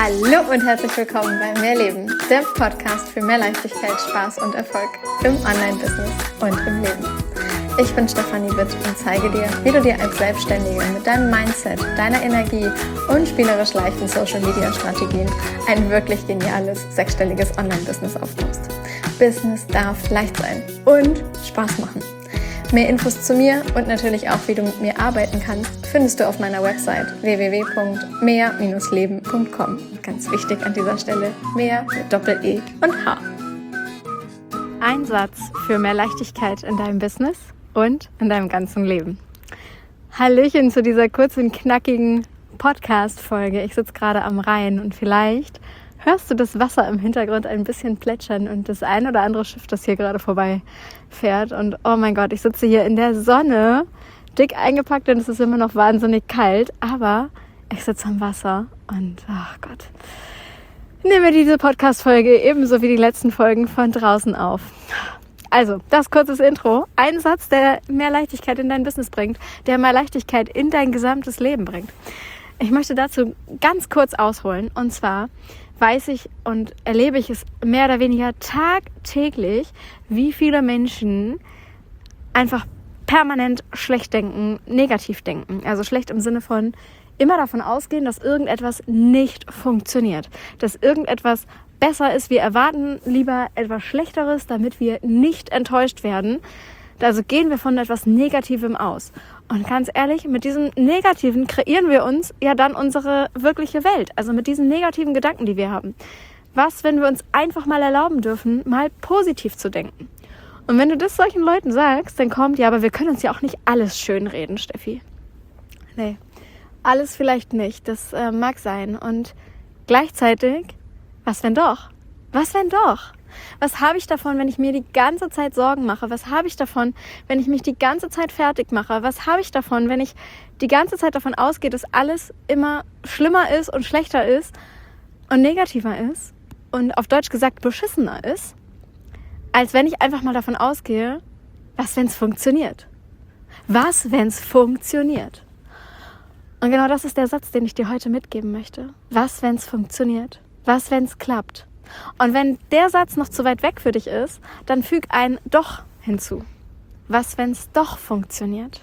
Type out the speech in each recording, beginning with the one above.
Hallo und herzlich willkommen bei Mehr Leben, der Podcast für mehr Leichtigkeit, Spaß und Erfolg im Online-Business und im Leben. Ich bin Stefanie Witt und zeige dir, wie du dir als Selbstständige mit deinem Mindset, deiner Energie und spielerisch leichten Social-Media-Strategien ein wirklich geniales, sechsstelliges Online-Business aufbaust. Business darf leicht sein und Spaß machen. Mehr Infos zu mir und natürlich auch, wie du mit mir arbeiten kannst, findest du auf meiner Website www.mehr-leben.com. Ganz wichtig an dieser Stelle, mehr mit Doppel-E und H. Ein Satz für mehr Leichtigkeit in deinem Business und in deinem ganzen Leben. Hallöchen zu dieser kurzen, knackigen Podcast-Folge. Ich sitze gerade am Rhein und vielleicht hörst du das Wasser im Hintergrund ein bisschen plätschern und das ein oder andere Schiff, das hier gerade vorbei fährt. Und oh mein Gott, ich sitze hier in der Sonne, dick eingepackt und es ist immer noch wahnsinnig kalt, aber ich sitze am Wasser und ach Gott, nehme diese Podcast-Folge ebenso wie die letzten Folgen von draußen auf. Also, das kurzes Intro. Ein Satz, der mehr Leichtigkeit in dein Business bringt, der mehr Leichtigkeit in dein gesamtes Leben bringt. Ich möchte dazu ganz kurz ausholen und zwar weiß ich und erlebe ich es mehr oder weniger tagtäglich, wie viele Menschen einfach permanent schlecht denken, negativ denken. Also schlecht im Sinne von immer davon ausgehen, dass irgendetwas nicht funktioniert, dass irgendetwas besser ist. Wir erwarten lieber etwas Schlechteres, damit wir nicht enttäuscht werden. Also gehen wir von etwas Negativem aus. Und ganz ehrlich, mit diesem Negativen kreieren wir uns ja dann unsere wirkliche Welt. Also mit diesen negativen Gedanken, die wir haben. Was, wenn wir uns einfach mal erlauben dürfen, mal positiv zu denken? Und wenn du das solchen Leuten sagst, dann kommt, ja, aber wir können uns ja auch nicht alles schönreden, Steffi. Nee, alles vielleicht nicht. Das mag sein. Und gleichzeitig, was wenn doch? Was wenn doch? Was habe ich davon, wenn ich mir die ganze Zeit Sorgen mache? Was habe ich davon, wenn ich mich die ganze Zeit fertig mache? Was habe ich davon, wenn ich die ganze Zeit davon ausgehe, dass alles immer schlimmer ist und schlechter ist und negativer ist und auf Deutsch gesagt beschissener ist, als wenn ich einfach mal davon ausgehe, was, wenn es funktioniert? Was, wenn es funktioniert? Und genau das ist der Satz, den ich dir heute mitgeben möchte. Was, wenn es funktioniert? Was, wenn es klappt? Und wenn der Satz noch zu weit weg für dich ist, dann füg ein Doch hinzu. Was, wenn es doch funktioniert?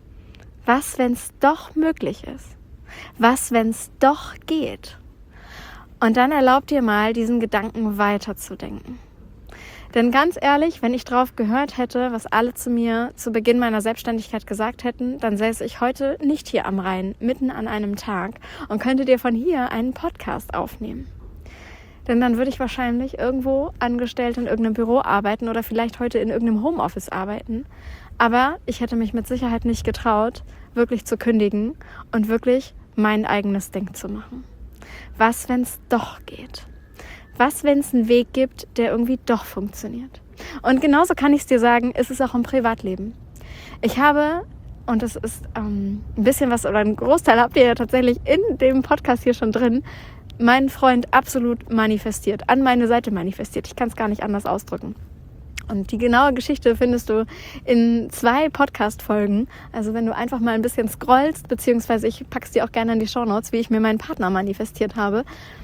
Was, wenn es doch möglich ist? Was, wenn es doch geht? Und dann erlaub dir mal, diesen Gedanken weiterzudenken. Denn ganz ehrlich, wenn ich drauf gehört hätte, was alle zu mir zu Beginn meiner Selbstständigkeit gesagt hätten, dann säße ich heute nicht hier am Rhein, mitten an einem Tag und könnte dir von hier einen Podcast aufnehmen. Denn dann würde ich wahrscheinlich irgendwo angestellt in irgendeinem Büro arbeiten oder vielleicht heute in irgendeinem Homeoffice arbeiten. Aber ich hätte mich mit Sicherheit nicht getraut, wirklich zu kündigen und wirklich mein eigenes Ding zu machen. Was, wenn es doch geht? Was, wenn es einen Weg gibt, der irgendwie doch funktioniert? Und genauso kann ich es dir sagen, ist es auch im Privatleben. Ich habe, und das ist ein bisschen was, oder ein Großteil habt ihr ja tatsächlich in dem Podcast hier schon drin, meinen Freund absolut manifestiert, an meine Seite manifestiert. Ich kann es gar nicht anders ausdrücken. Und die genaue Geschichte findest du in 2 Podcast-Folgen. Also wenn du einfach mal ein bisschen scrollst, beziehungsweise ich pack's dir auch gerne in die Shownotes, wie ich mir meinen Partner manifestiert habe.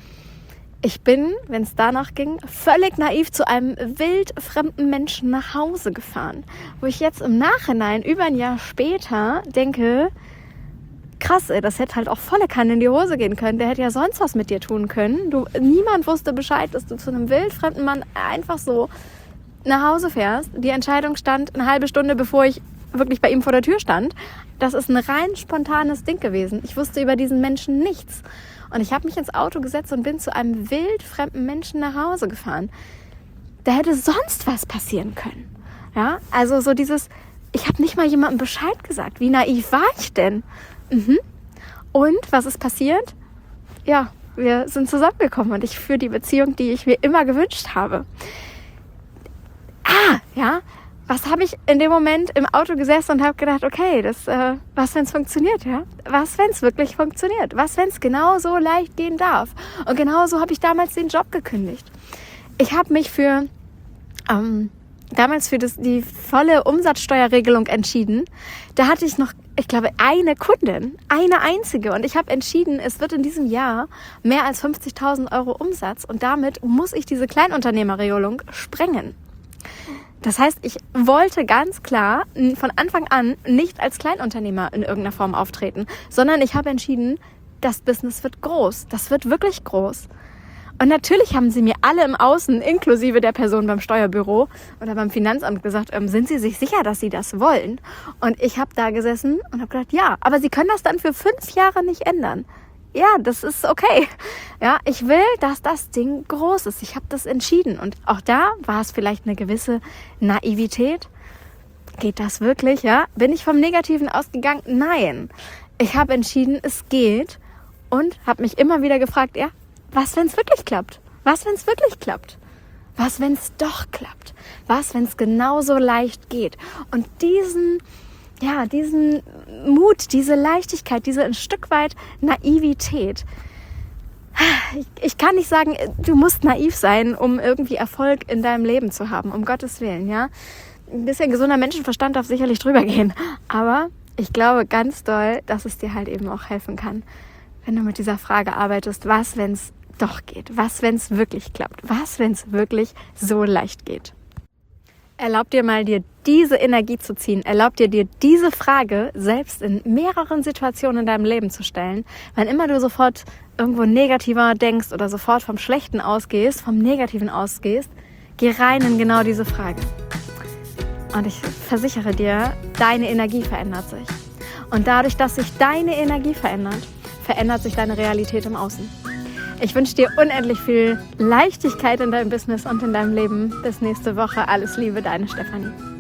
Ich bin, wenn es danach ging, völlig naiv zu einem wildfremden Menschen nach Hause gefahren. Wo ich jetzt im Nachhinein, über ein Jahr später, denke, krass, ey, das hätte halt auch volle Kanne in die Hose gehen können. Der hätte ja sonst was mit dir tun können. Niemand wusste Bescheid, dass du zu einem wildfremden Mann einfach so nach Hause fährst. Die Entscheidung stand eine halbe Stunde, bevor ich wirklich bei ihm vor der Tür stand. Das ist ein rein spontanes Ding gewesen. Ich wusste über diesen Menschen nichts. Und ich habe mich ins Auto gesetzt und bin zu einem wildfremden Menschen nach Hause gefahren. Da hätte sonst was passieren können. Ja, also so dieses, ich habe nicht mal jemandem Bescheid gesagt. Wie naiv war ich denn? Und was ist passiert? Ja, wir sind zusammengekommen und ich führe die Beziehung, die ich mir immer gewünscht habe. Ja, was habe ich in dem Moment im Auto gesessen und habe gedacht, okay, was, wenn es funktioniert, ja? Was, wenn es wirklich funktioniert? Was, wenn es genau so leicht gehen darf? Und genau so habe ich damals den Job gekündigt. Ich habe mich damals für die volle Umsatzsteuerregelung entschieden. Da hatte ich noch ich glaube, eine Kundin, eine einzige. Und ich habe entschieden, es wird in diesem Jahr mehr als 50.000 Euro Umsatz. Und damit muss ich diese Kleinunternehmerregelung sprengen. Das heißt, ich wollte ganz klar von Anfang an nicht als Kleinunternehmer in irgendeiner Form auftreten, sondern ich habe entschieden, das Business wird groß. Das wird wirklich groß. Und natürlich haben sie mir alle im Außen, inklusive der Person beim Steuerbüro oder beim Finanzamt gesagt, sind Sie sich sicher, dass Sie das wollen? Und ich habe da gesessen und habe gedacht, ja, aber Sie können das dann für 5 Jahre nicht ändern. Ja, das ist okay. Ja, ich will, dass das Ding groß ist. Ich habe das entschieden. Und auch da war es vielleicht eine gewisse Naivität. Geht das wirklich? Ja, bin ich vom Negativen ausgegangen? Nein. Ich habe entschieden, es geht und habe mich immer wieder gefragt, ja, was, wenn es wirklich klappt? Was, wenn es wirklich klappt? Was, wenn es doch klappt? Was, wenn es genauso leicht geht? Und diesen Mut, diese Leichtigkeit, diese ein Stück weit Naivität. Ich kann nicht sagen, du musst naiv sein, um irgendwie Erfolg in deinem Leben zu haben, um Gottes Willen, ja. Ein bisschen gesunder Menschenverstand darf sicherlich drüber gehen, aber ich glaube ganz doll, dass es dir halt eben auch helfen kann, wenn du mit dieser Frage arbeitest, was, wenn es doch geht? Was, wenn es wirklich klappt? Was, wenn es wirklich so leicht geht? Erlaub dir mal, dir diese Energie zu ziehen. Erlaub dir diese Frage selbst in mehreren Situationen in deinem Leben zu stellen. Wann immer du sofort irgendwo negativer denkst oder sofort vom Schlechten ausgehst, vom Negativen ausgehst, geh rein in genau diese Frage. Und ich versichere dir, deine Energie verändert sich. Und dadurch, dass sich deine Energie verändert, verändert sich deine Realität im Außen. Ich wünsche dir unendlich viel Leichtigkeit in deinem Business und in deinem Leben. Bis nächste Woche. Alles Liebe, deine Stefanie.